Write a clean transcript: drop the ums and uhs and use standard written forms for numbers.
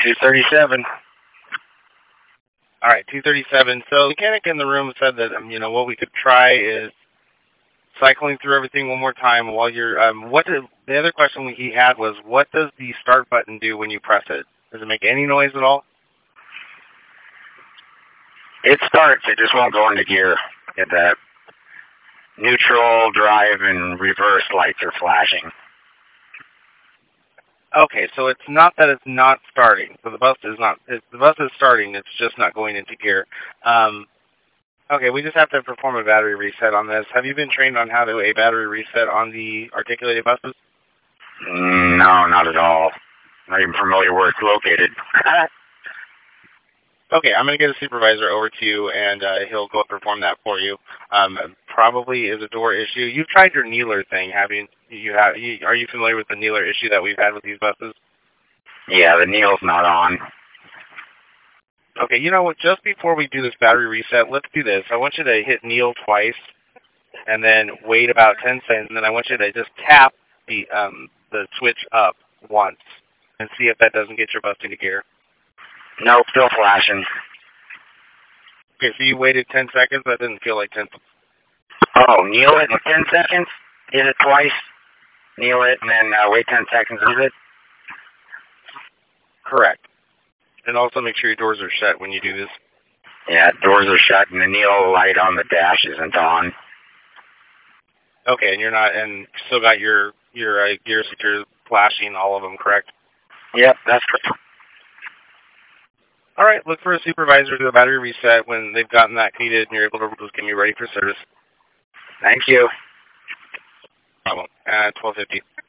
237. All right, 237. So the mechanic in the room said that, what we could try is cycling through everything one more time while you're, the other question he had was, what does the start button do when you press it? Does it make any noise at all? It starts, it just won't go into gear. The neutral, drive, and reverse lights are flashing. Okay, so it's not that it's not starting. So the bus is starting, it's just not going into gear. Okay, we just have to perform a battery reset on this. Have you been trained on how to do a battery reset on the articulated buses? No, not at all. Not even familiar where it's located. Okay, I'm going to get a supervisor over to you, and he'll go perform that for you. Probably is a door issue. You've tried your Kneeler thing, haven't you? Are you familiar with the Kneeler issue that we've had with these buses? Yeah, the Neil's not on. Okay, you know what? Just before we do this battery reset, let's do this. I want you to hit kneel twice, and then wait about 10 seconds, and then I want you to just tap the switch up once, and see if that doesn't get your bus into gear. Nope, still flashing. Okay, so you waited 10 seconds? That didn't feel like 10 seconds. Oh, kneel it in 10 seconds, hit it twice, kneel it, and then wait 10 seconds, is it? Correct. And also make sure your doors are shut when you do this. Yeah, doors are shut, and the kneel light on the dash isn't on. Okay, and you're not, and still got your gear secure flashing, all of them, correct? Yep, that's correct. All right, look for a supervisor to do a battery reset when they've gotten that completed and you're able to just get me ready for service. Thank you. Problem. At 12:50.